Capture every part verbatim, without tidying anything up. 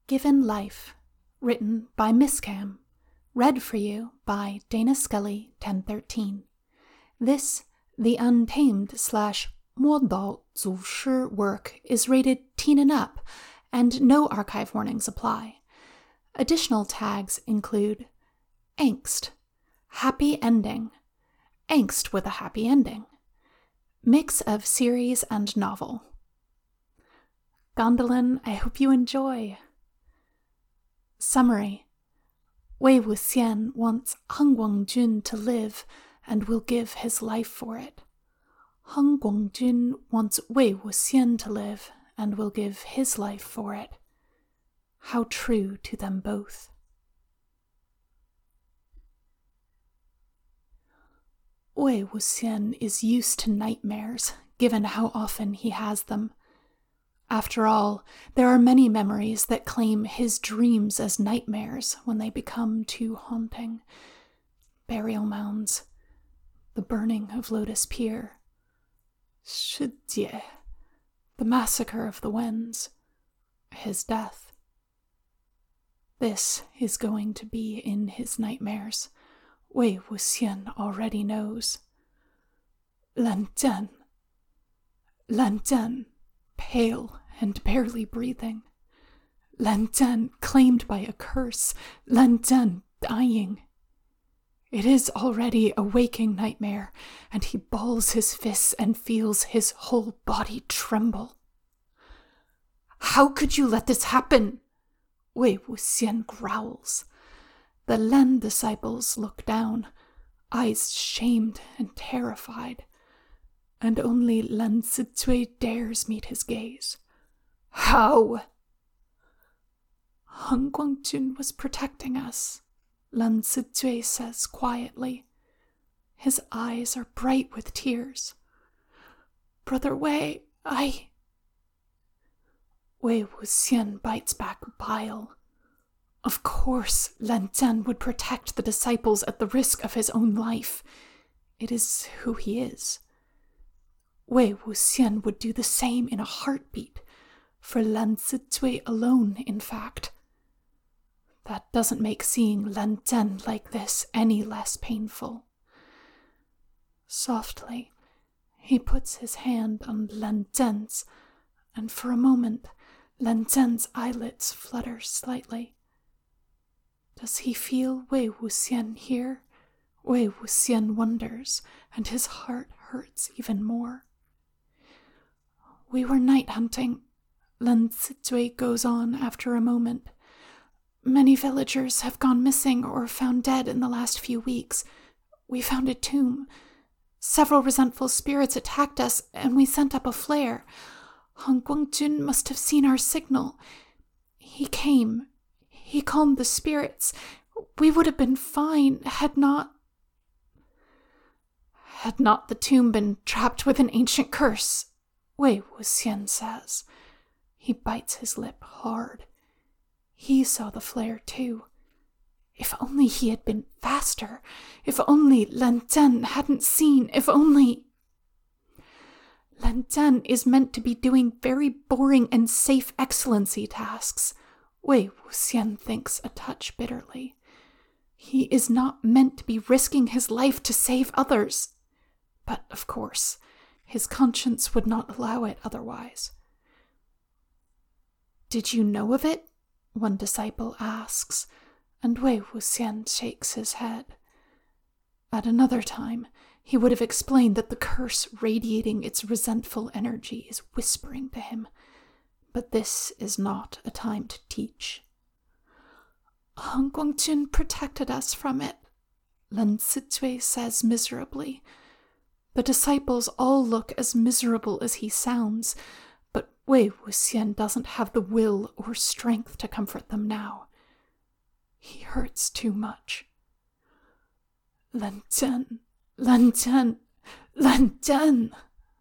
Given Life, written by Miss Cam, read for you by Dana Scully, ten thirteen. This, the Untamed slash 摸到祖师 work, is rated teen and up, and no archive warnings apply. Additional tags include angst, happy ending, angst with a happy ending, mix of series and novel. Gondolin, I hope you enjoy. Summary. Wei Wuxian wants Heng Guangjun to live and will give his life for it. Heng Guangjun wants Wei Wuxian to live and will give his life for it. How true to them both. Wei Wuxian is used to nightmares, given how often he has them. After all, there are many memories that claim his dreams as nightmares when they become too haunting. Burial mounds, the burning of Lotus Pier, Shijie, the massacre of the Wens, his death. This is going to be in his nightmares. Wei Wuxian already knows. Lan Zhan. Lan Zhan, pale and barely breathing. Lan Zhan claimed by a curse. Lan Zhan dying. It is already a waking nightmare, and he balls his fists and feels his whole body tremble. How could you let this happen? Wei Wuxian growls. The Lan disciples look down, eyes shamed and terrified, and only Lan Zicui dares meet his gaze. How? Heng Guangjun was protecting us, Lan Zicui says quietly. His eyes are bright with tears. Brother Wei, I... Wei Wuxian bites back bile. Of course, Lan Zhan would protect the disciples at the risk of his own life. It is who he is. Wei Wuxian would do the same in a heartbeat, for Lan Zicui alone, in fact. That doesn't make seeing Lan Zhan like this any less painful. Softly, he puts his hand on Lan Zhan's, and for a moment, Lan Zhan's eyelids flutter slightly. Does he feel Wei Wuxian here? Wei Wuxian wonders, and his heart hurts even more. We were night hunting, Lan Zicui goes on after a moment. Many villagers have gone missing or found dead in the last few weeks. We found a tomb. Several resentful spirits attacked us, and we sent up a flare. Heng Guangjun must have seen our signal. He came. He calmed the spirits. We would have been fine had not... Had not the tomb been trapped with an ancient curse, Wei Wuxian says. He bites his lip hard. He saw the flare too. If only he had been faster. If only Lan Zhan hadn't seen. If only... Lan Zhan is meant to be doing very boring and safe excellency tasks. Wei Wuxian thinks a touch bitterly. He is not meant to be risking his life to save others. But, of course, his conscience would not allow it otherwise. Did you know of it? One disciple asks, and Wei Wuxian shakes his head. At another time, he would have explained that the curse radiating its resentful energy is whispering to him. But this is not a time to teach. Heng Guangjun protected us from it, Lan Zicui says miserably. The disciples all look as miserable as he sounds, but Wei Wuxian doesn't have the will or strength to comfort them now. He hurts too much. Lan Zhan, Lan Zhan, Lan Zhan.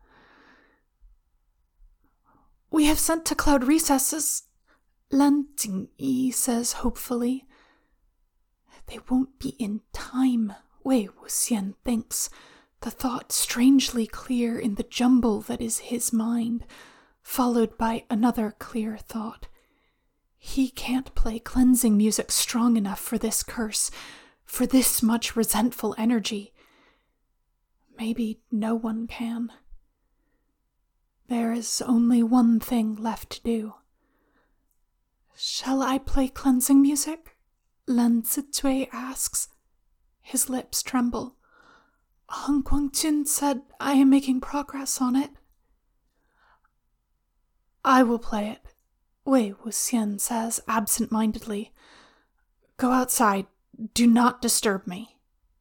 We have sent to cloud recesses, Lan Jingyi says hopefully. They won't be in time, Wei Wuxian thinks, the thought strangely clear in the jumble that is his mind, followed by another clear thought. He can't play cleansing music strong enough for this curse, for this much resentful energy. Maybe no one can. There is only one thing left to do. Shall I play cleansing music? Lan Zitui asks. His lips tremble. Han Guangjun said I am making progress on it. I will play it, Wei Wuxian says absent-mindedly. Go outside. Do not disturb me.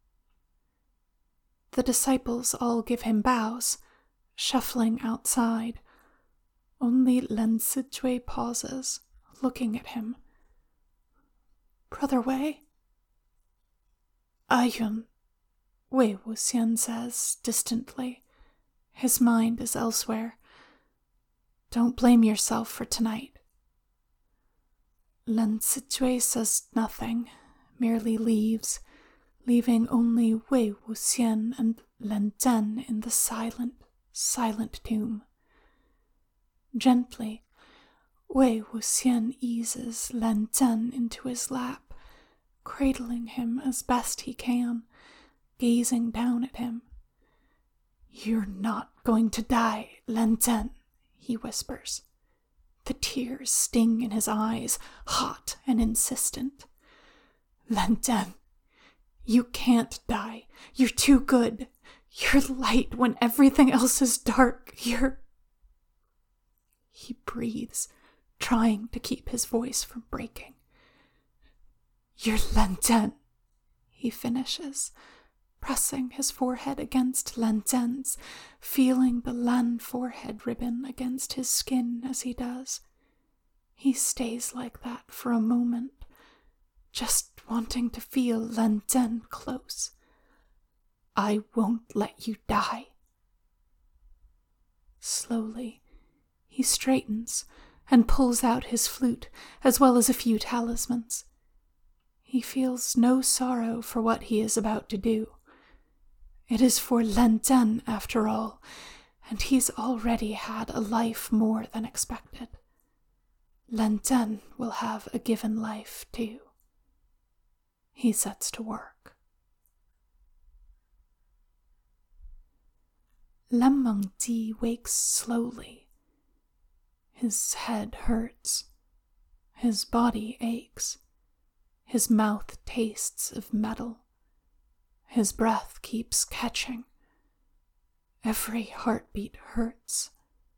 The disciples all give him bows, shuffling outside. Only Lan Zitui pauses, looking at him. Brother Wei? Ayun, Wei Wuxian says distantly. His mind is elsewhere. Don't blame yourself for tonight. Lan Zitui says nothing, merely leaves, leaving only Wei Wuxian and Lan Zhen in the silent, silent tomb. Gently, Wei Wuxian eases Lan Zhen into his lap, cradling him as best he can, gazing down at him. You're not going to die, Lan Zhen, he whispers. The tears sting in his eyes, hot and insistent. Lan Zhen, you can't die. You're too good. You're light when everything else is dark. You're... He breathes, trying to keep his voice from breaking. You're Lan Zhen, he finishes, pressing his forehead against Lan Zhen's, feeling the Lan forehead ribbon against his skin as he does. He stays like that for a moment, just wanting to feel Lan Zhen close. I won't let you die. Slowly, he straightens and pulls out his flute, as well as a few talismans. He feels no sorrow for what he is about to do. It is for Lan Zhen, after all, and he's already had a life more than expected. Lan Zhen will have a given life, too. He sets to work. Lan Mengji wakes slowly. His head hurts. His body aches. His mouth tastes of metal. His breath keeps catching. Every heartbeat hurts.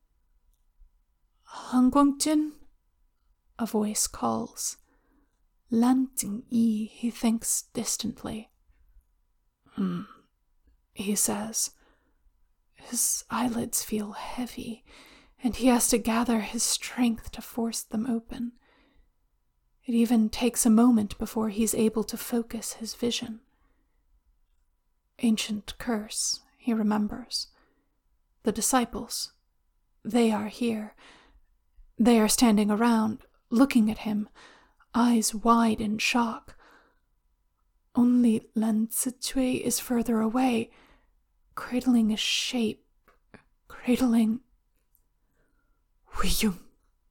Han Guangjun? A voice calls. Lan Jingyi, he thinks distantly. Hmm, he says. His eyelids feel heavy, and he has to gather his strength to force them open. It even takes a moment before he's able to focus his vision. Ancient curse, he remembers. The disciples, they are here. They are standing around, looking at him, eyes wide in shock. Only Lan Zitui is further away, cradling a shape, cradling Wei Yun.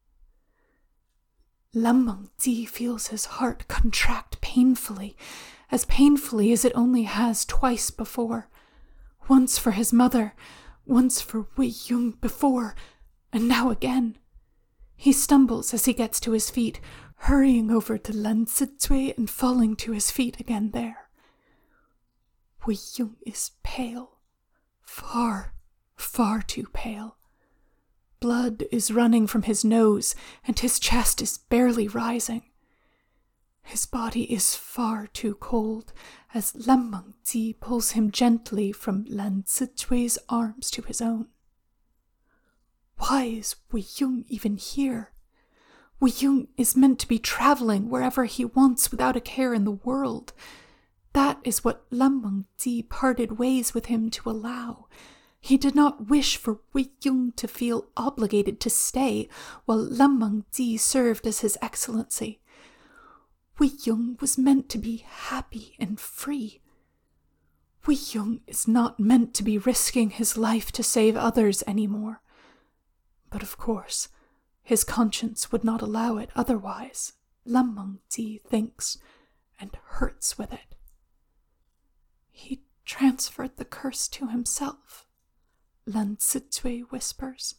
Lan Mengji feels his heart contract painfully, as painfully as it only has twice before. Once for his mother, once for Wei Yun before, and now again. He stumbles as he gets to his feet, hurrying over to Lan Zitui and falling to his feet again there. Wei Yun is pale, far, far too pale. Blood is running from his nose, and his chest is barely rising. His body is far too cold, as Lan Mengji pulls him gently from Lan Zitui's arms to his own. Why is Wei Yun even here? Wei Yun is meant to be traveling wherever he wants without a care in the world. That is what Lan Mengji parted ways with him to allow. He did not wish for Wei Yun to feel obligated to stay while Lan Mengji served as his excellency. Wei Yun was meant to be happy and free. Wei Yun is not meant to be risking his life to save others anymore. But of course, His conscience would not allow it otherwise, Lan Mengji thinks, and hurts with it. He transferred the curse to himself, Lan Zicui whispers.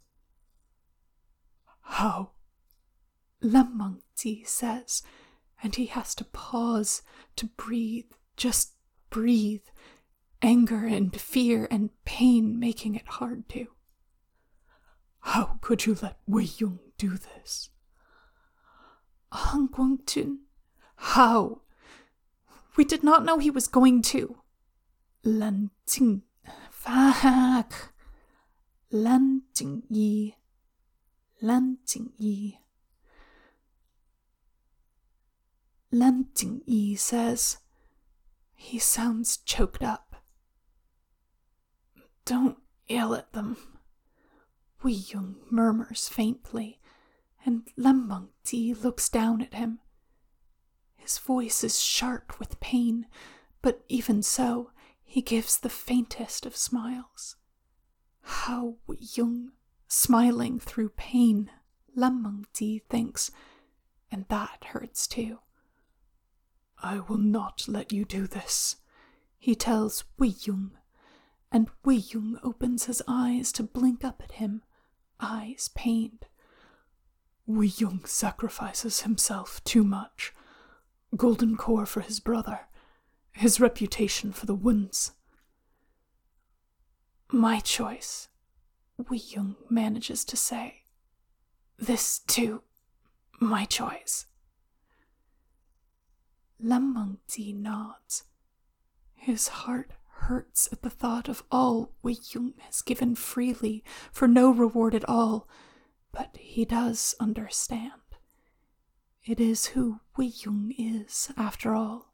How? Lan Mengji says, and he has to pause to breathe, just breathe, anger and fear and pain making it hard to. How could you let Wei Yong do this? Han Guangjun, how? We did not know he was going to. Lan Jing, fuck. Lan Jingyi, Lan Jingyi. Lan Jingyi says, he sounds choked up. Don't yell at them. Wei Yong murmurs faintly, and Lan Mengji looks down at him. His voice is sharp with pain, but even so, he gives the faintest of smiles. How Wei Yong, smiling through pain, Lan Mengji thinks, and that hurts too. I will not let you do this, he tells Wei Yong, and Wei Yong opens his eyes to blink up at him, eyes pained. Wei Yong sacrifices himself too much. Golden core for his brother, his reputation for the winds. My choice, Wei Yong manages to say. This, too, my choice. Lan Mengji nods. His heart hurts at the thought of all Wei Yong has given freely for no reward at all, but he does understand. It is who Wei Yong is, after all.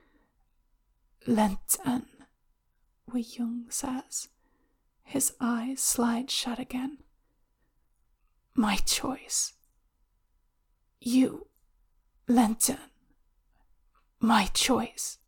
Lan Zhan, Wei Yong says. His eyes slide shut again. My choice. You, Lan Zhan. My choice.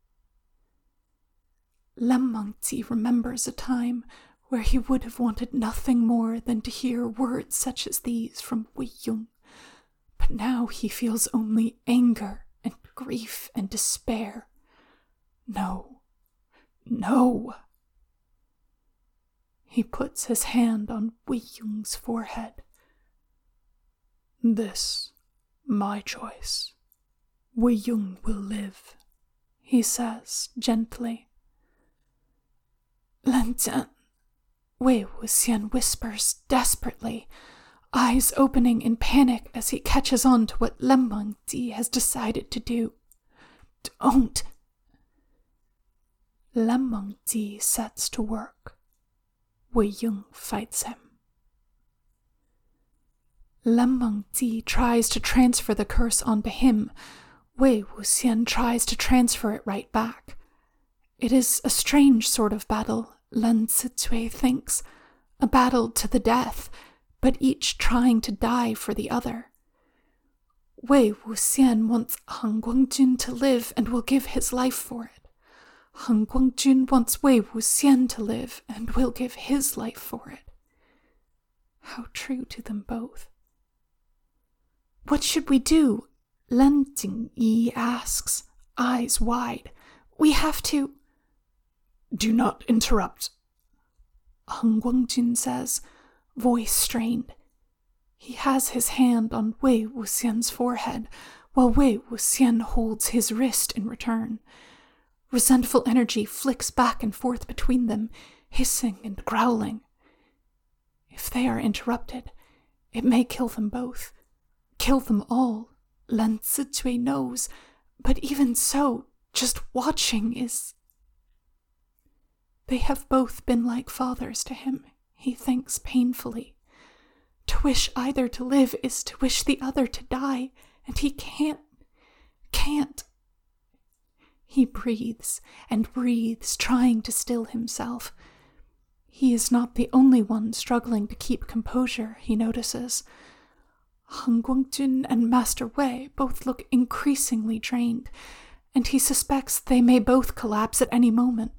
Lan Mengji remembers a time where he would have wanted nothing more than to hear words such as these from Wei Yong, but now he feels only anger and grief and despair. No, no. He puts his hand on Wei Yong's forehead. This, my choice. Wei Yong will live, he says gently. Lan Zhan, Wei Wuxian whispers desperately, eyes opening in panic as he catches on to what Lan Mengji has decided to do. Don't. Lan Mengji sets to work. Wei Yong fights him. Lan Mengji tries to transfer the curse onto him. Wei Wuxian tries to transfer it right back. It is a strange sort of battle, Lan Zicui thinks, a battle to the death, but each trying to die for the other. Wei Wuxian wants Han Guangjun to live and will give his life for it. Han Guangjun wants Wei Wuxian to live and will give his life for it. How true to them both. What should we do? Lan Jingyi asks, eyes wide. We have to... Do not interrupt, Han Guangjun says, voice strained. He has his hand on Wei Wuxian's forehead, while Wei Wuxian holds his wrist in return. Resentful energy flicks back and forth between them, hissing and growling. If they are interrupted, it may kill them both. Kill them all, Lan Zicui knows, but even so, just watching is... They have both been like fathers to him, he thinks painfully. To wish either to live is to wish the other to die, and he can't, can't. He breathes and breathes, trying to still himself. He is not the only one struggling to keep composure, he notices. Han Guangjun and Master Wei both look increasingly drained, and he suspects they may both collapse at any moment.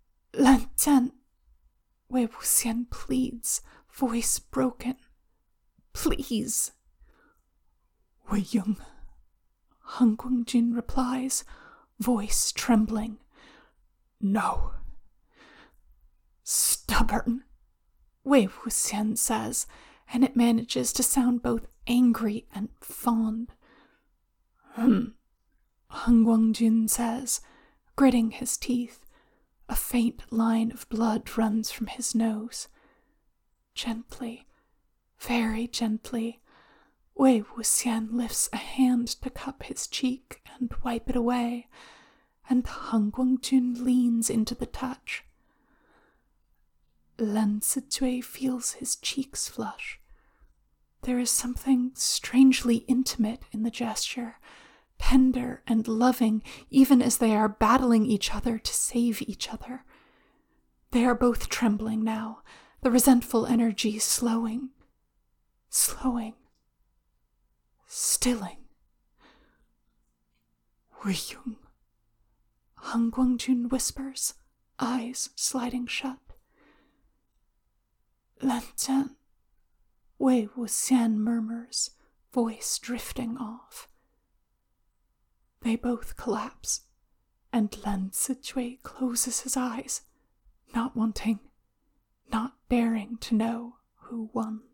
Lan Zhan, Wei Wuxian pleads, voice broken. please. Wei Yung, Han Guangjun replies, voice trembling. No. Stubborn, Wei Wuxian says, and it manages to sound both angry and fond. Hmm, Han Guangjun says, gritting his teeth. A faint line of blood runs from his nose. Gently, very gently, Wei Wuxian lifts a hand to cup his cheek and wipe it away, and Han Guangjun leans into the touch. Lin Sizhui feels his cheeks flush. There is something strangely intimate in the gesture, tender and loving, even as they are battling each other to save each other. They are both trembling now, the resentful energy slowing, slowing, stilling. Wei Yung, Han Guangjun whispers, eyes sliding shut. Lan Zhan, Wei Wuxian murmurs, voice drifting off. They both collapse, and Lin Sizhui closes his eyes, not wanting, not daring to know who won.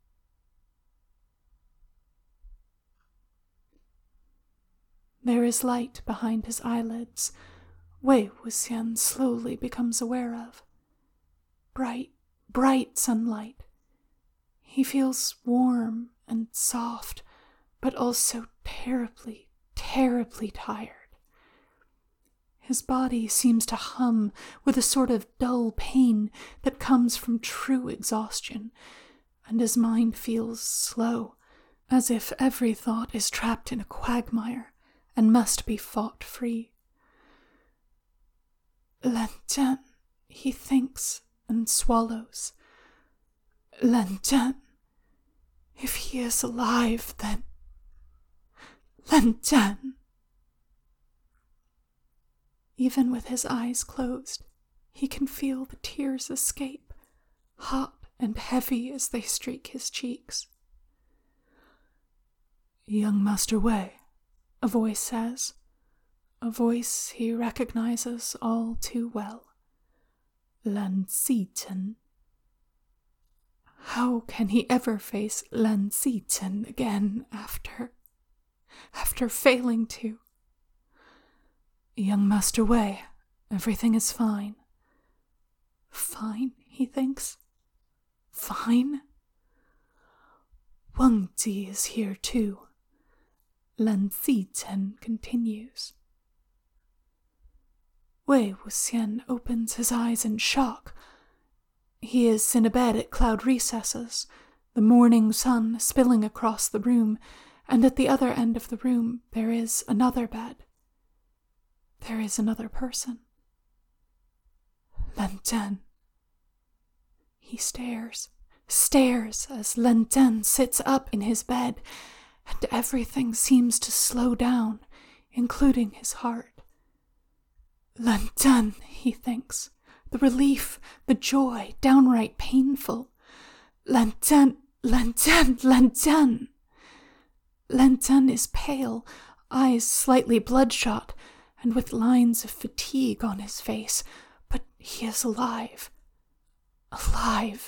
There is light behind his eyelids, Wei Wuxian slowly becomes aware of. Bright, bright sunlight. He feels warm and soft, but also terribly, terribly tired. His body seems to hum with a sort of dull pain that comes from true exhaustion, and his mind feels slow, as if every thought is trapped in a quagmire and must be fought free. Lan Zhan, he thinks and swallows. Lan Zhan, if he is alive, then... Lan Zhan. Even with his eyes closed, he can feel the tears escape, hot and heavy as they streak his cheeks. Young Master Wei, a voice says, a voice he recognizes all too well. Lan Zichen. How can he ever face Lan Zichen again after... after failing to? Young Master Wei, everything is fine. Fine, he thinks. Fine? Wang Ji is here too. Lan Zichen continues. Wei Wuxian opens his eyes in shock. He is in a bed at cloud recesses, the morning sun spilling across the room, and at the other end of the room there is another bed. There is another person. Lan Zhan. He stares, stares as Lan Zhan sits up in his bed, and everything seems to slow down, including his heart. Lan Zhan, he thinks, the relief, the joy, downright painful. Lan Zhan, Lan Zhan, Lan Zhan. Lan Zhan is pale, eyes slightly bloodshot, and with lines of fatigue on his face, but he is alive. Alive.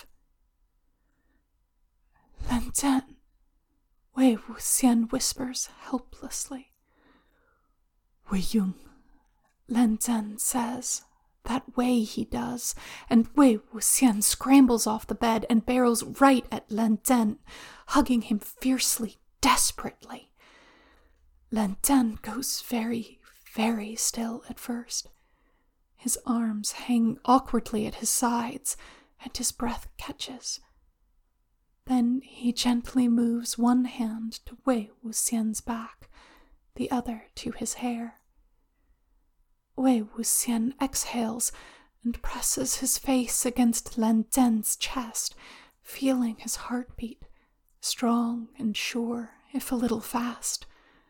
Lan Zhan, Wei Wuxian whispers helplessly. Wei Yung, Lan Zhan says, that way he does, and Wei Wuxian scrambles off the bed and barrels right at Lan Zhan, hugging him fiercely, desperately. Lan Zhan goes very, very still at first. His arms hang awkwardly at his sides, and his breath catches. Then he gently moves one hand to Wei Wuxian's back, the other to his hair. Wei Wuxian exhales and presses his face against Lan Zhan's chest, feeling his heartbeat, strong and sure, if a little fast.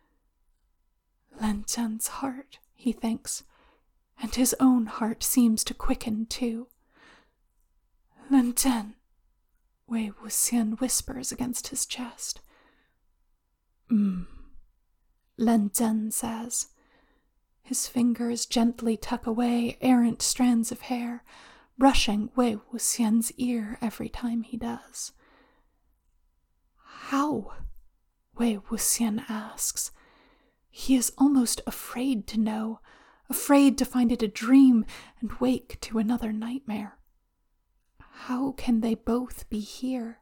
Lan Zhan's heart, he thinks, and his own heart seems to quicken too. Lan Zhan, Wei Wuxian whispers against his chest. Hmm, Len Zhen says. His fingers gently tuck away errant strands of hair, brushing Wei Wuxian's ear every time he does. How? Wei Wuxian asks. He is almost afraid to know, afraid to find it a dream and wake to another nightmare. How can they both be here?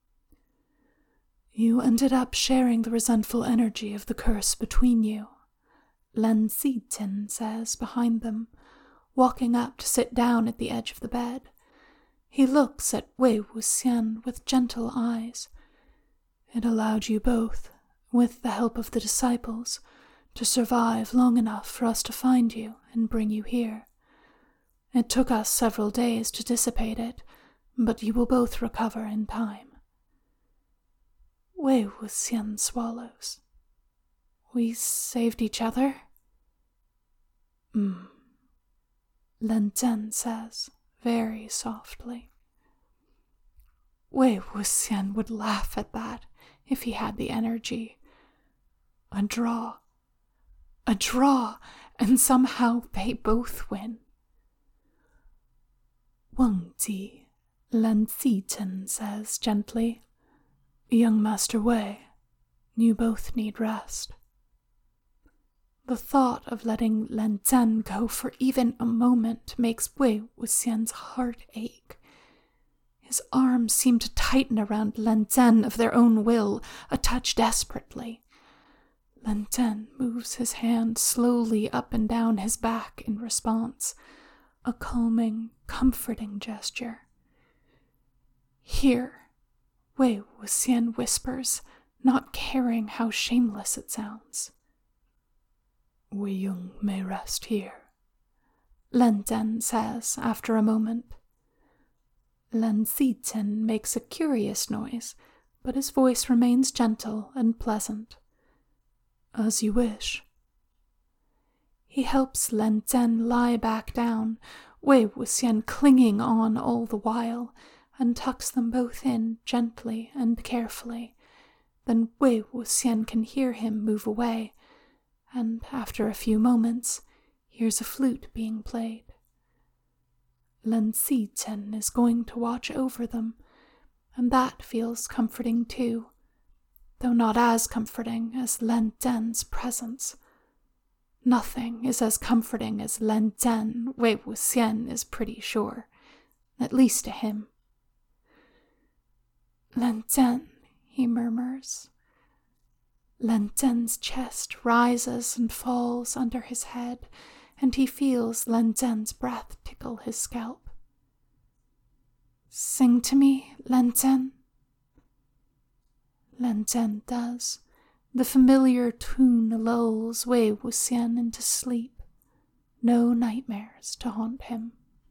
You ended up sharing the resentful energy of the curse between you, Len Zitin says behind them, walking up to sit down at the edge of the bed. He looks at Wei Wuxian with gentle eyes. It allowed you both, with the help of the disciples, to survive long enough for us to find you and bring you here. It took us several days to dissipate it, but you will both recover in time. Wei Wuxian swallows. We saved each other? Hmm. Len Zhen says, very softly. Wei Wuxian would laugh at that if he had the energy. A draw. A draw, and somehow they both win. Wang Ji, Len Zitin says gently, Young Master Wei, you both need rest. The thought of letting Len Zhen go for even a moment makes Wei Wuxian's heart ache. His arms seem to tighten around Len Zhen of their own will, a touch desperately. Len Zhen moves his hand slowly up and down his back in response, a calming, comforting gesture. Here, Wei Wuxian whispers, not caring how shameless it sounds. Wei Yong may rest here, Len Zhen says after a moment. Len Zitin makes a curious noise, but his voice remains gentle and pleasant. As you wish. He helps Len Zhen lie back down, Wei Wuxian clinging on all the while, and tucks them both in gently and carefully. Then Wei Wuxian can hear him move away, and after a few moments, hears a flute being played. Len Zitin is going to watch over them, and that feels comforting too, though not as comforting as Len Zhen's presence. Nothing is as comforting as Len Zhen, Wei Wuxian is pretty sure, at least to him. Len Zhen, he murmurs. Len Zhen's chest rises and falls under his head, and he feels Len Zhen's breath tickle his scalp. Sing to me, Len Zhen. Len Zhen does. The familiar tune lulls Wei Wuxian into sleep. No nightmares to haunt him.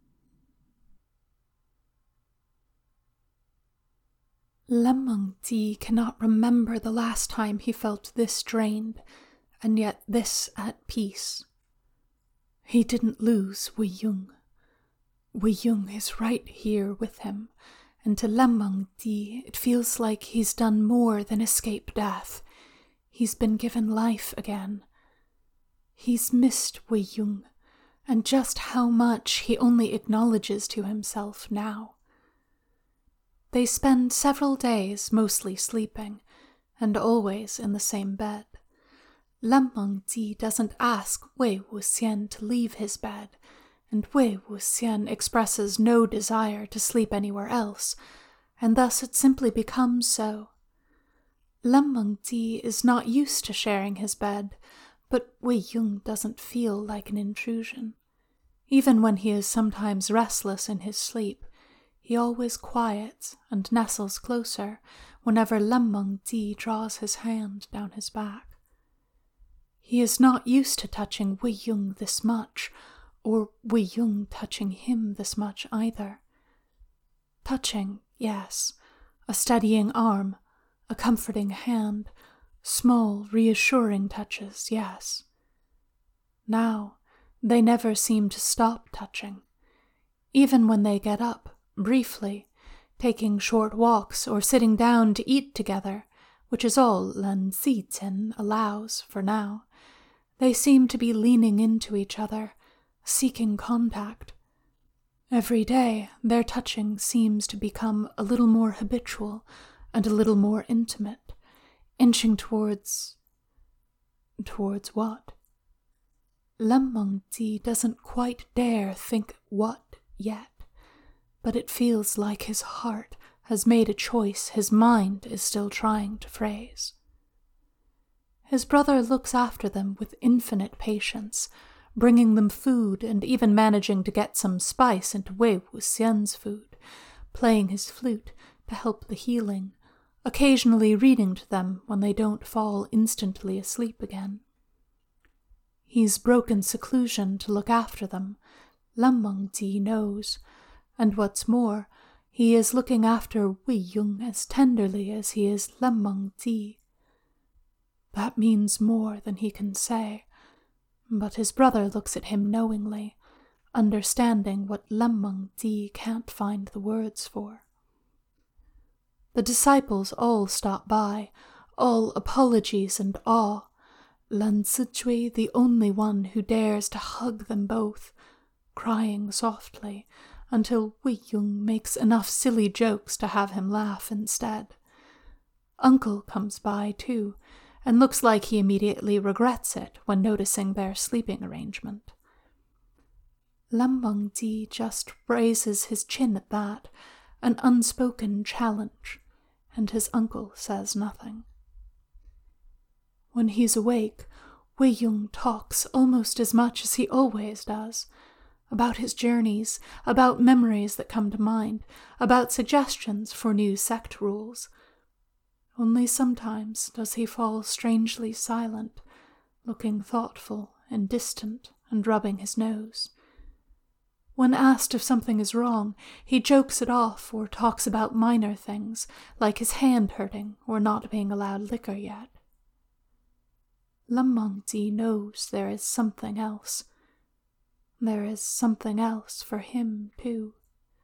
Lemong Ti cannot remember the last time he felt this drained, and yet this at peace. He didn't lose Wei Yong. Wei Yong is right here with him, and to Lemong Ti it feels like he's done more than escape death. He's been given life again. He's missed Wei Yong, and just how much he only acknowledges to himself now. They spend several days mostly sleeping, and always in the same bed. Lemong Ti doesn't ask Wei Wuxian to leave his bed, and Wei Wuxian expresses no desire to sleep anywhere else, and thus it simply becomes so. Lemong Ti is not used to sharing his bed, but Wei Yong doesn't feel like an intrusion. Even when he is sometimes restless in his sleep, he always quiets and nestles closer whenever Lemong Ti draws his hand down his back. He is not used to touching Wei Yong this much, or Wei Yong touching him this much either. Touching, yes, a steadying arm, a comforting hand, small, reassuring touches, yes. Now, they never seem to stop touching. Even when they get up, briefly, taking short walks or sitting down to eat together, which is all Lan Zichen allows for now. They seem to be leaning into each other, seeking contact. Every day, their touching seems to become a little more habitual and a little more intimate, inching towards... towards what? Lan Mengzi doesn't quite dare think what yet, but it feels like his heart has made a choice his mind is still trying to phrase. His brother looks after them with infinite patience, bringing them food and even managing to get some spice into Wei Wuxian's food, playing his flute to help the healing, occasionally reading to them when they don't fall instantly asleep again. He's broken seclusion to look after them, Lan Mengzi knows, and what's more, he is looking after Wei Yong as tenderly as he is Lan Mengzi. That means more than he can say, but his brother looks at him knowingly, understanding what Lan Mengzi can't find the words for. The disciples all stop by, all apologies and awe, Lan Zichui the only one who dares to hug them both, crying softly, until Wei Yong makes enough silly jokes to have him laugh instead. Uncle comes by, too, and looks like he immediately regrets it when noticing their sleeping arrangement. Lan Mengzi just raises his chin at that, an unspoken challenge, and his uncle says nothing. When he's awake, Wei Yong talks almost as much as he always does, about his journeys, about memories that come to mind, about suggestions for new sect rules. Only sometimes does he fall strangely silent, looking thoughtful and distant and rubbing his nose. When asked if something is wrong, he jokes it off or talks about minor things, like his hand hurting or not being allowed liquor yet. Lan Mengzi knows there is something else. There is something else for him, too.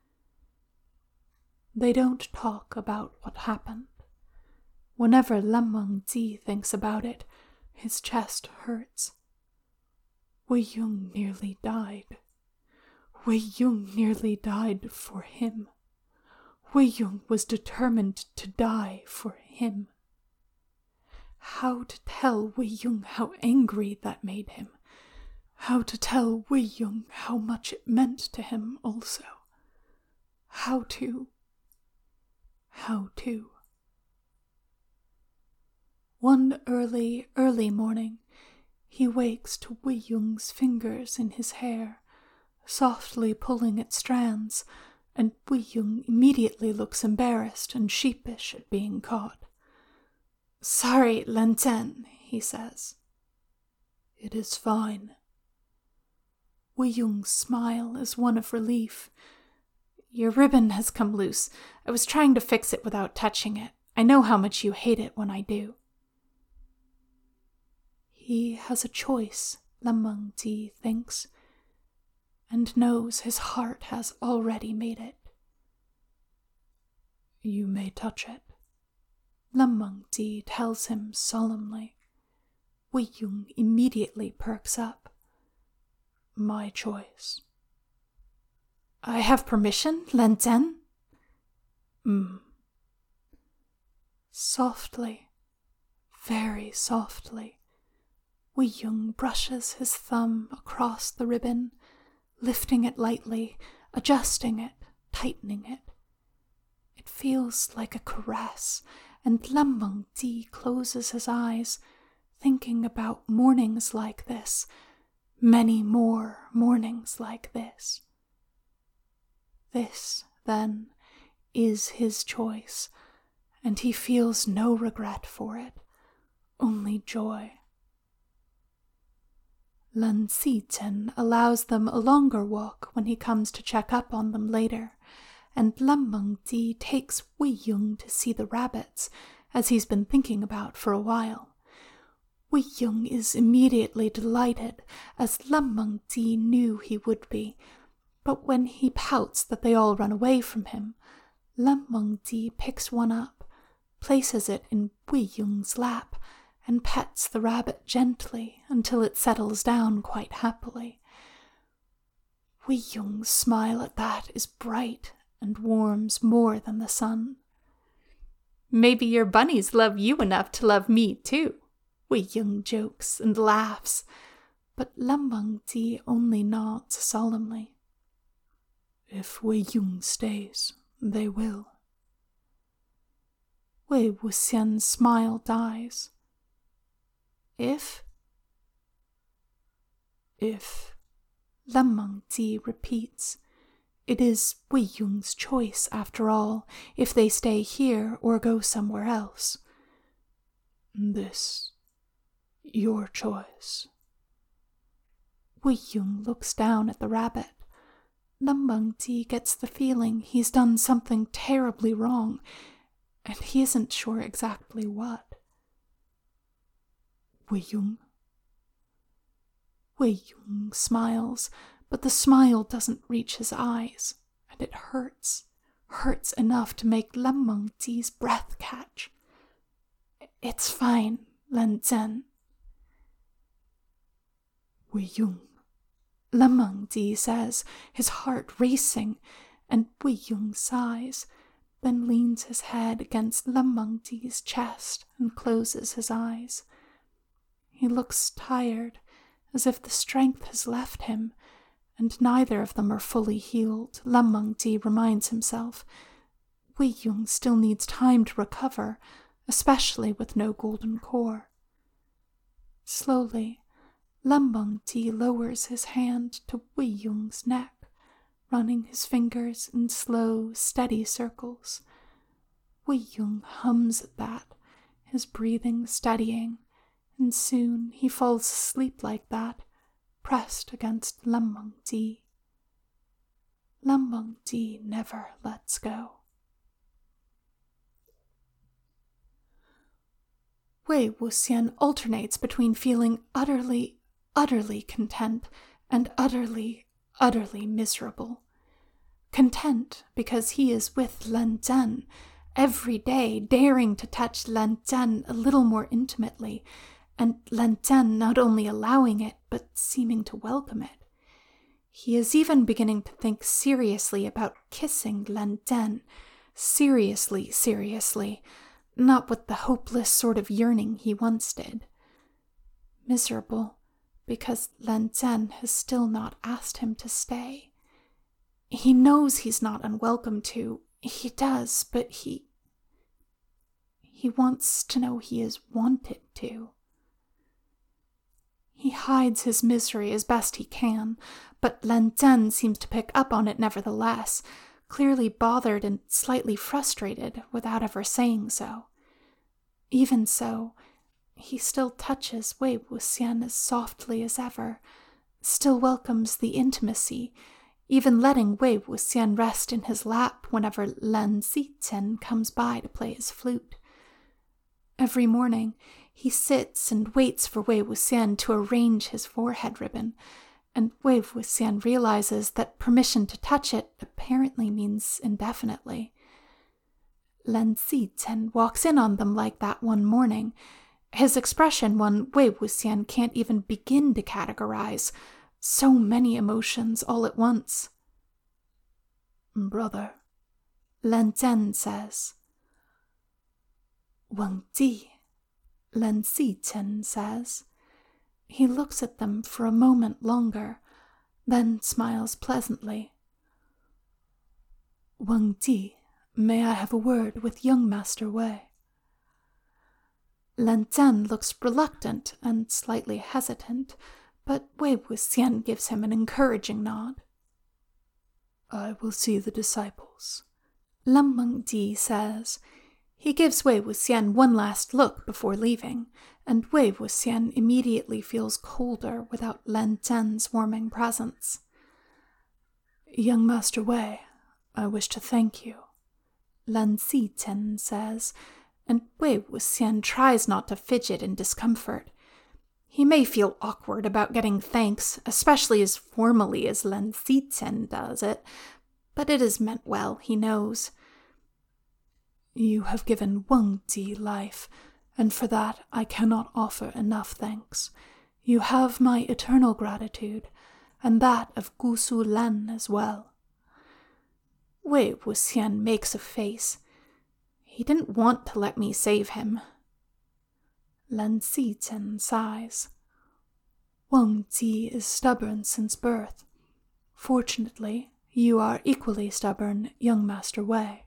They don't talk about what happened. Whenever Lan Mengzi thinks about it, his chest hurts. Wei Yong nearly died. Wei Yong nearly died for him. Wei Yong was determined to die for him. How to tell Wei Yong how angry that made him. How to tell Wei Yong how much it meant to him also. How to... How to... One early, early morning, he wakes to Wei Yong's fingers in his hair, softly pulling at strands, and Wei Yong immediately looks embarrassed and sheepish at being caught. "Sorry, Lan Zhen," he says. "It is fine." Wei Yong's smile is one of relief. "Your ribbon has come loose. I was trying to fix it without touching it. I know how much you hate it when I do." He has a choice, Lan Mengzi thinks, and knows his heart has already made it. "You may touch it," Lan Mengzi tells him solemnly. Wei Yong immediately perks up. "My choice." "I have permission, Lan Zhen?" Mm. Softly, very softly, Wei Yong brushes his thumb across the ribbon, lifting it lightly, adjusting it, tightening it. It feels like a caress, and Lan Mengzi closes his eyes, thinking about mornings like this, many more mornings like this. This, then, is his choice, and he feels no regret for it, only joy. Lan Zichen allows them a longer walk when he comes to check up on them later, and Lan Mengzi takes Wei Yong to see the rabbits, as he's been thinking about for a while. Wei Yong is immediately delighted, as Lan Mengzi knew he would be, but when he pouts that they all run away from him, Len Mengdi picks one up, places it in Wei Yung's lap, and pets the rabbit gently until it settles down quite happily. Wei Yung's smile at that is bright and warms more than the sun. "Maybe your bunnies love you enough to love me too," Wei Yung jokes and laughs, but Len Mengdi only nods solemnly. "If Wei Yung stays, they will." Wei Wuxian's smile dies. If? If, Len Mengdi repeats. It is Wei Yung's choice, after all, if they stay here or go somewhere else. This, your choice. Wei Yung looks down at the rabbit. Len Mengdi gets the feeling he's done something terribly wrong, and he isn't sure exactly what. Wei Yung? Wei Yung smiles, but the smile doesn't reach his eyes, and it hurts, hurts enough to make Len Mengdi's breath catch. "It's fine, Len Zhen." "Wei Yung," Len Mengdi says, his heart racing, and Wei Yung sighs, then leans his head against Len Mengdi's chest and closes his eyes. He looks tired, as if the strength has left him, and neither of them are fully healed. Len Mengdi reminds himself. Wei Yung still needs time to recover, especially with no golden core. Slowly, Len Mengdi lowers his hand to Wei Yung's neck, running his fingers in slow, steady circles. Wei Yung hums at that, his breathing steadying, and soon he falls asleep like that, pressed against Len Mengdi. Len Mengdi never lets go. Wei Wuxian alternates between feeling utterly, utterly content and utterly, utterly miserable. Content because he is with Len Zhen, every day daring to touch Len Zhen a little more intimately, and Len Zhen not only allowing it, but seeming to welcome it. He is even beginning to think seriously about kissing Len Zhen. Seriously, seriously, not with the hopeless sort of yearning he once did. Miserable, because Len Zhen has still not asked him to stay. He knows he's not unwelcome to. He does, but he... He wants to know he is wanted to. He hides his misery as best he can, but Len Zhen seems to pick up on it nevertheless, clearly bothered and slightly frustrated without ever saying so. Even so, he still touches Wei Wuxian as softly as ever, still welcomes the intimacy, even letting Wei Wuxian rest in his lap whenever Len Zichen comes by to play his flute. Every morning, he sits and waits for Wei Wuxian to arrange his forehead ribbon, and Wei Wuxian realizes that permission to touch it apparently means indefinitely. Len Zichen walks in on them like that one morning, his expression one Wei Wuxian can't even begin to categorize, so many emotions all at once. "Brother," Len Zhen says. "Wang Ji," Len Zichen says. He looks at them for a moment longer, then smiles pleasantly. "Wang Ji, may I have a word with young Master Wei?" Len Zhen looks reluctant and slightly hesitant, but Wei Wuxian gives him an encouraging nod. "I will see the disciples," Len Mengdi says. He gives Wei Wuxian one last look before leaving, and Wei Wuxian immediately feels colder without Len Zhen's warming presence. "Young Master Wei, I wish to thank you," Len Zichen says, and Wei Wuxian tries not to fidget in discomfort. He may feel awkward about getting thanks, especially as formally as Len Zichen does it, but it is meant well, he knows. You have given Wang Ji life, and for that I cannot offer enough thanks. You have my eternal gratitude, and that of Gu Su Lan as well. Wei Wuxian makes a face. He didn't want to let me save him. Lan Xizhen sighs. Wang Ji is stubborn since birth. Fortunately, you are equally stubborn, young Master Wei.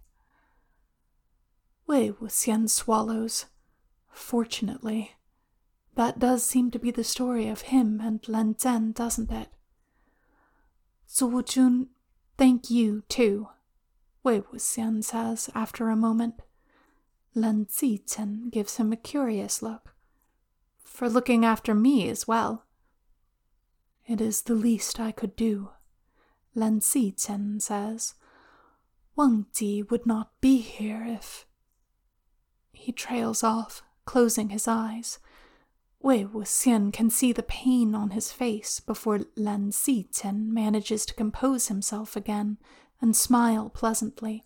Wei Wuxian swallows. Fortunately. That does seem to be the story of him and Lan Zhen, doesn't it? Zhu Jun, thank you, too, Wei Wuxian says after a moment. Lan Xizhen gives him a curious look. For looking after me as well. It is the least I could do, Lan Xizhen says. Wang Ji would not be here if... He trails off, closing his eyes. Wei Wuxian can see the pain on his face before Lan Xizhen manages to compose himself again and smile pleasantly.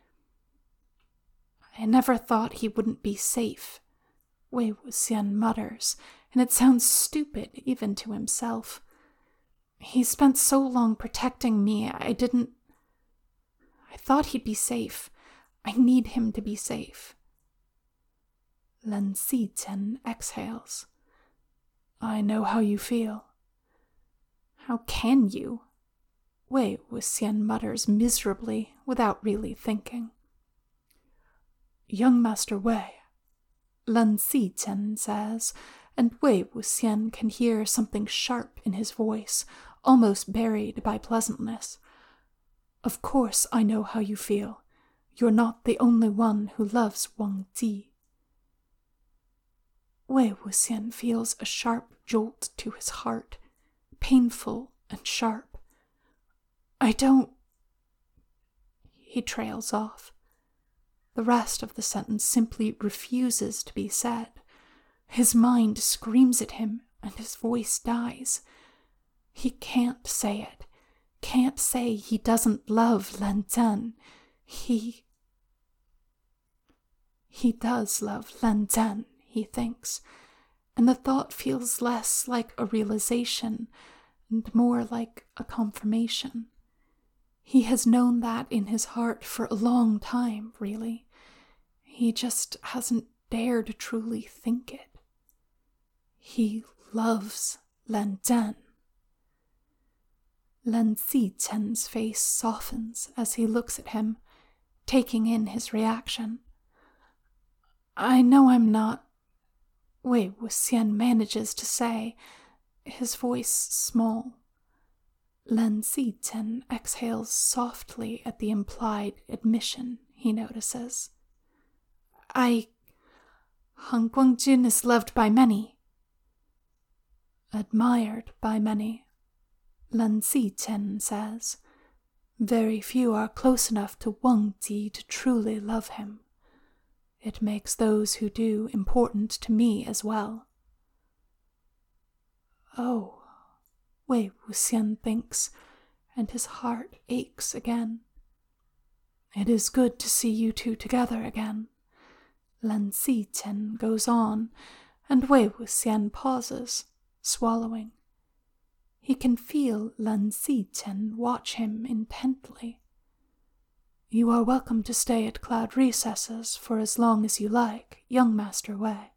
I never thought he wouldn't be safe, Wei Wuxian mutters, and it sounds stupid even to himself. He spent so long protecting me, I didn't... I thought he'd be safe. I need him to be safe. Lan Xizhen exhales. I know how you feel. How can you? Wei Wuxian mutters miserably, without really thinking. Young Master Wei, Lan Xizhen says, and Wei Wuxian can hear something sharp in his voice, almost buried by pleasantness. Of course I know how you feel. You're not the only one who loves Wang Ji. Wei Wuxian feels a sharp jolt to his heart, painful and sharp. I don't... He trails off. The rest of the sentence simply refuses to be said. His mind screams at him, and his voice dies. He can't say it. Can't say he doesn't love Lan Zhen. He... He does love Lan Zhen, he thinks, and the thought feels less like a realization and more like a confirmation. He has known that in his heart for a long time, really. He just hasn't dared to truly think it. He loves Lan Zhen. Lan Xizhen's face softens as he looks at him, taking in his reaction. I know I'm not... Wei Wuxian manages to say, his voice small. Lan Xizhen exhales softly at the implied admission he notices. I... Han Guangjun is loved by many. Admired by many, Lan Xizhen says. Very few are close enough to Wang Ji to truly love him. It makes those who do important to me as well. Oh, Wei Wuxian thinks, and his heart aches again. It is good to see you two together again. Lan Xizhen goes on, and Wei Wuxian pauses, swallowing. He can feel Lan Xizhen watch him intently. You are welcome to stay at Cloud Recesses for as long as you like, young Master Wei.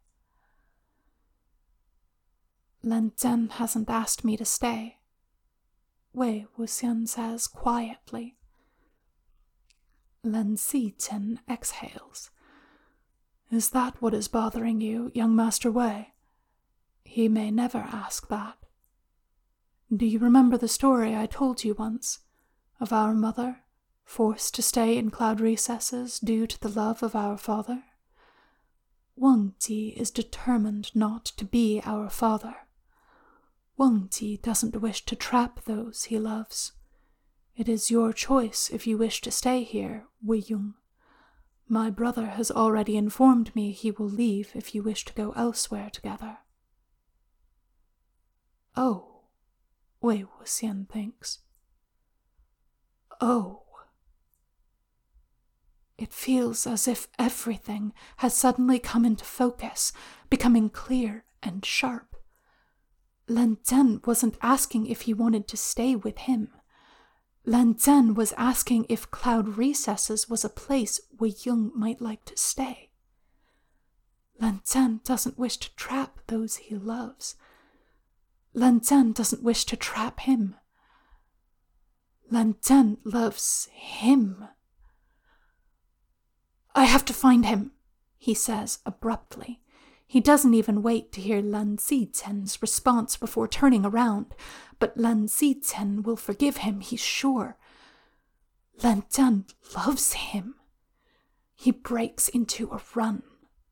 Lan Zhen hasn't asked me to stay, Wei Wuxian says quietly. Lan Xizhen exhales. Is that what is bothering you, young Master Wei? He may never ask that. Do you remember the story I told you once, of our mother, forced to stay in Cloud Recesses due to the love of our father? Wang Ji is determined not to be our father. Wang Ji doesn't wish to trap those he loves. It is your choice if you wish to stay here, Wei Yun. My brother has already informed me he will leave if you wish to go elsewhere together. Oh, Wei Wuxian thinks. Oh. It feels as if everything has suddenly come into focus, becoming clear and sharp. Lan Zhan wasn't asking if he wanted to stay with him. Lan Zhan was asking if Cloud Recesses was a place Wei Ying might like to stay. Lan Zhan doesn't wish to trap those he loves. Lan Zhan doesn't wish to trap him. Lan Zhan loves him. "I have to find him," he says abruptly. He doesn't even wait to hear Lan Zizhen's response before turning around, but Lan Zizhen will forgive him, he's sure. Lan Zhan loves him. He breaks into a run.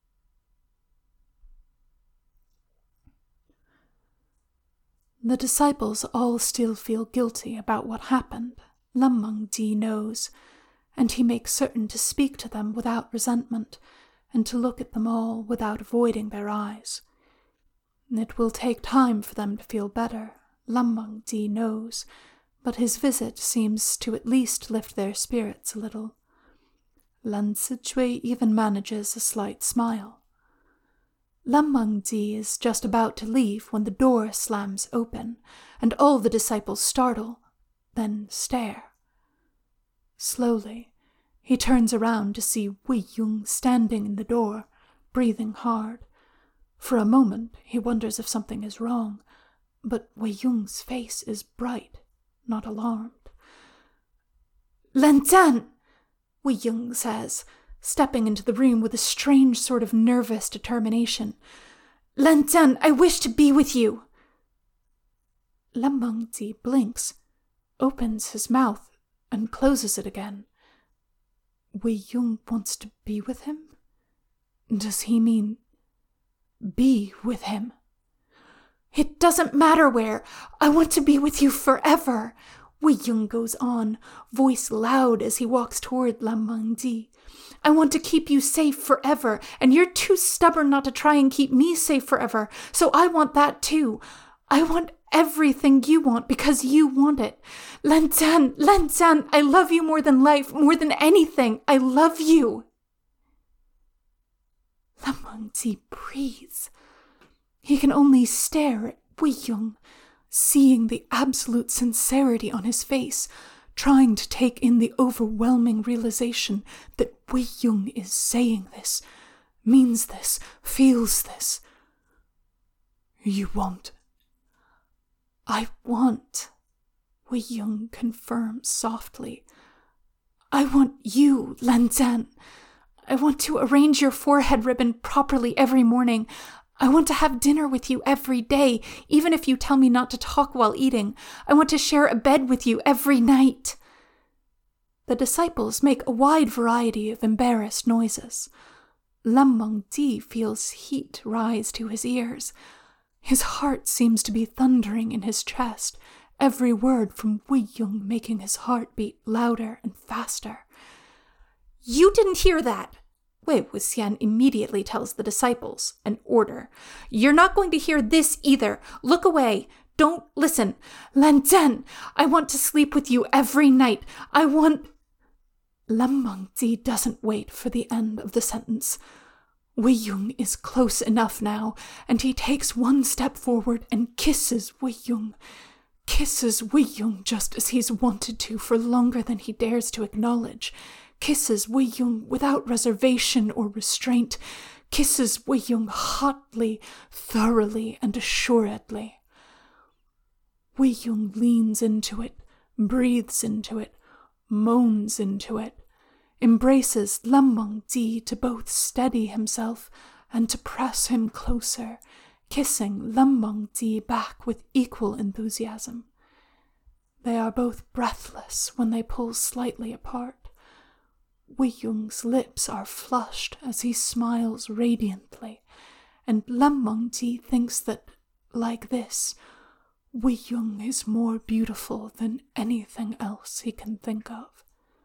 The disciples all still feel guilty about what happened. Lan Mengji knows, and he makes certain to speak to them without resentment, and to look at them all without avoiding their eyes. It will take time for them to feel better, Lan Mengji knows, but his visit seems to at least lift their spirits a little. Lan Zichui even manages a slight smile. Lan Mengji is just about to leave when the door slams open, and all the disciples startle, then stare. Slowly, he turns around to see Wei Ying standing in the door, breathing hard. For a moment, he wonders if something is wrong, but Wei Ying's face is bright, not alarmed. "Lan Zhan," Wei Ying says, stepping into the room with a strange sort of nervous determination. "Lan Zhan, I wish to be with you." Lan Mengji blinks, opens his mouth, and closes it again. Wei Ying wants to be with him? Does he mean be with him? "It doesn't matter where. I want to be with you forever," Wei Ying goes on, voice loud as he walks toward Lan Mengji. "I want to keep you safe forever, and you're too stubborn not to try and keep me safe forever, so I want that too. I want everything you want because you want it. Lan Zhan, Lan Zhan, I love you more than life, more than anything. I love you." Lan Mengji breathes. He can only stare at Wei Ying, seeing the absolute sincerity on his face, trying to take in the overwhelming realization that Wei Ying is saying this, means this, feels this. "You want." "I want," Wei Ying confirms softly. "I want you, Lan Zhan. I want to arrange your forehead ribbon properly every morning. I want to have dinner with you every day, even if you tell me not to talk while eating. I want to share a bed with you every night." The disciples make a wide variety of embarrassed noises. Lan Mengji feels heat rise to his ears. His heart seems to be thundering in his chest, every word from Wei Ying making his heart beat louder and faster. "You didn't hear that!" Wei Wuxian immediately tells the disciples, an order. "You're not going to hear this either. Look away. Don't listen. Lan Zhan, I want to sleep with you every night. I want..." Lan Mengji doesn't wait for the end of the sentence. Wei Ying is close enough now, and he takes one step forward and kisses Wei Ying. Kisses Wei Ying just as he's wanted to for longer than he dares to acknowledge. Kisses Wei Ying without reservation or restraint. Kisses Wei Ying hotly, thoroughly, and assuredly. Wei Ying leans into it, breathes into it, moans into it, embraces Lan Mengji to both steady himself and to press him closer, kissing Lan Mengji back with equal enthusiasm. They are both breathless when they pull slightly apart. Wei Ying's lips are flushed as he smiles radiantly, and Lan Mengji thinks that, like this, Wei Ying is more beautiful than anything else he can think of.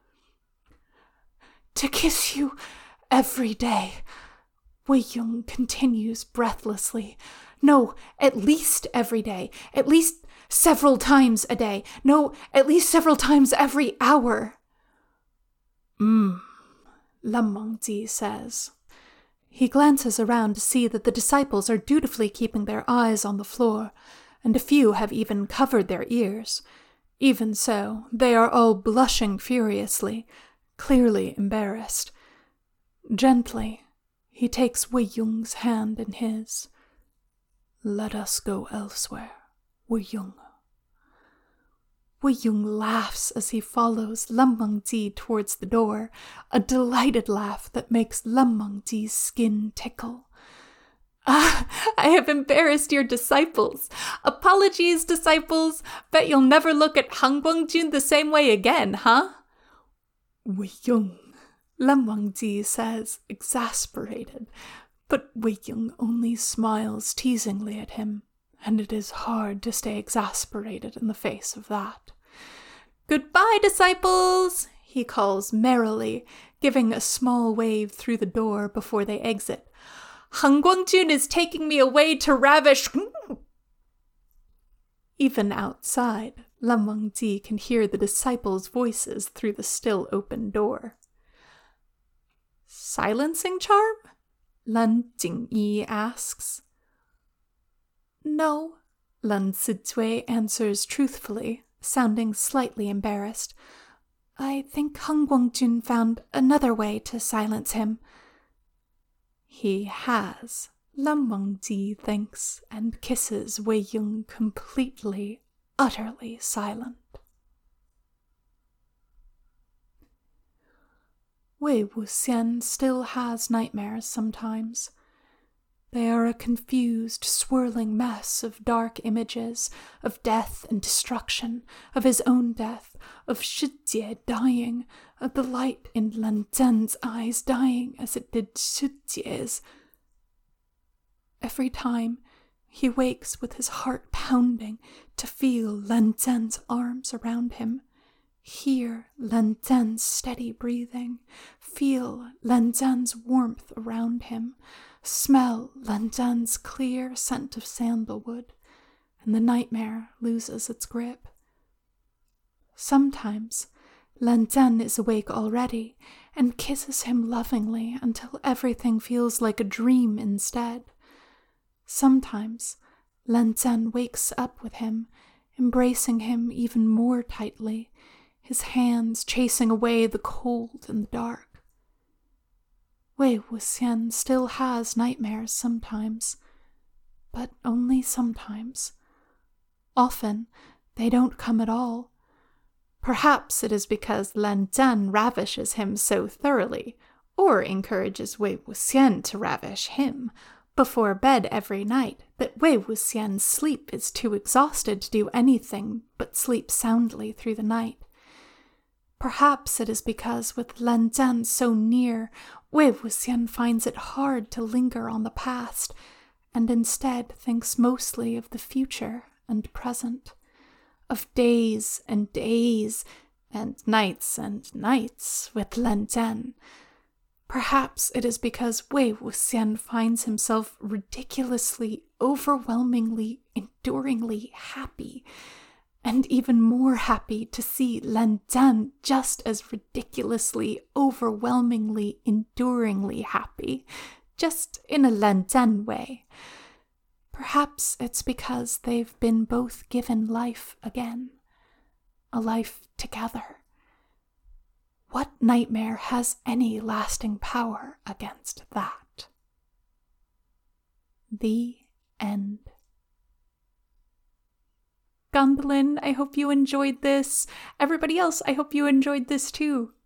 "To kiss you every day," Wei Ying continues breathlessly. "No, at least every day. At least several times a day. No, at least several times every hour." Mmm, Lan Wangji says. He glances around to see that the disciples are dutifully keeping their eyes on the floor, and a few have even covered their ears. Even so, they are all blushing furiously, clearly embarrassed. Gently, he takes Wei Yung's hand in his. Let us go elsewhere, Wei Yung. Wei Yung laughs as he follows Lan Wangji towards the door, a delighted laugh that makes Lan Wangji's skin tickle. Ah, I have embarrassed your disciples. Apologies, disciples. Bet you'll never look at Han Guangjun the same way again, huh? Wei Yung, Lan Wangji says, exasperated, but Wei Yung only smiles teasingly at him, and it is hard to stay exasperated in the face of that. Goodbye, disciples, he calls merrily, giving a small wave through the door before they exit. Han Guangjun is taking me away to ravish. Even outside, Lan Wangji can hear the disciples' voices through the still open door. Silencing charm? Lan Jingyi asks. No, Lan Zizui answers truthfully, sounding slightly embarrassed. I think Han Guangjun found another way to silence him. He has, Lan Wangji thinks, and kisses Wei Yung completely, utterly silent. Wei Wuxian still has nightmares sometimes. They are a confused, swirling mess of dark images, of death and destruction, of his own death, of Shijie dying, of the light in Lan Zhen's eyes dying as it did Shijie's. Every time he wakes with his heart pounding to feel Lan Zhen's arms around him, hear Lan Zhen's steady breathing, feel Lan Zhen's warmth around him, smell Lan Zhen's clear scent of sandalwood, and the nightmare loses its grip. Sometimes Lan Zhen is awake already and kisses him lovingly until everything feels like a dream instead. Sometimes Lan Zhen wakes up with him, embracing him even more tightly, his hands chasing away the cold and the dark. Wei Wuxian still has nightmares sometimes, but only sometimes. Often, they don't come at all. Perhaps it is because Lan Zhen ravishes him so thoroughly, or encourages Wei Wuxian to ravish him, before bed every night, that Wei Wuxian's sleep is too exhausted to do anything but sleep soundly through the night. Perhaps it is because with Lan Zhen so near, Wei Wuxian finds it hard to linger on the past, and instead thinks mostly of the future and present, of days and days, and nights and nights with Lan Zhen. Perhaps it is because Wei Wuxian finds himself ridiculously, overwhelmingly, enduringly happy, and even more happy to see Lan Zhen just as ridiculously, overwhelmingly, enduringly happy, just in a Lan Zhen way. Perhaps it's because they've been both given life again, a life together. What nightmare has any lasting power against that? The end. Gondolin, I hope you enjoyed this. Everybody else, I hope you enjoyed this too.